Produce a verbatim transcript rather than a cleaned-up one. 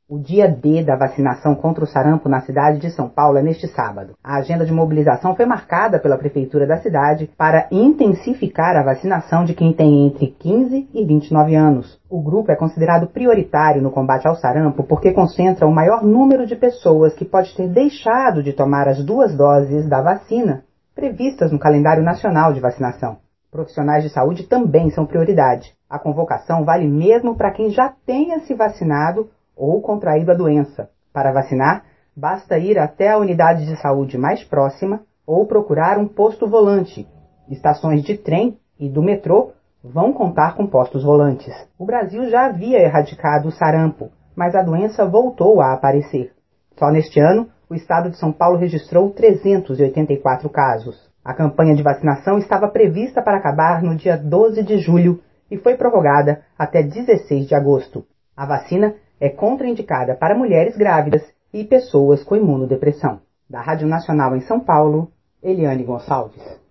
O dia D da vacinação contra o sarampo na cidade de São Paulo é neste sábado. A agenda de mobilização foi marcada pela Prefeitura da cidade para intensificar a vacinação de quem tem entre quinze e vinte e nove anos. O grupo é considerado prioritário no combate ao sarampo porque concentra o maior número de pessoas que pode ter deixado de tomar as duas doses da vacina previstas no calendário nacional de vacinação. Profissionais de saúde também são prioridade. A convocação vale mesmo para quem já tenha se vacinado ou contraído a doença. Para vacinar, basta ir até a unidade de saúde mais próxima ou procurar um posto volante. Estações de trem e do metrô vão contar com postos volantes. O Brasil já havia erradicado o sarampo, mas a doença voltou a aparecer. Só neste ano, o estado de São Paulo registrou trezentos e oitenta e quatro casos. A campanha de vacinação estava prevista para acabar no dia doze de julho e foi prorrogada até dezesseis de agosto. A vacina é contraindicada para mulheres grávidas e pessoas com imunodepressão. Da Rádio Nacional em São Paulo, Eliane Gonçalves.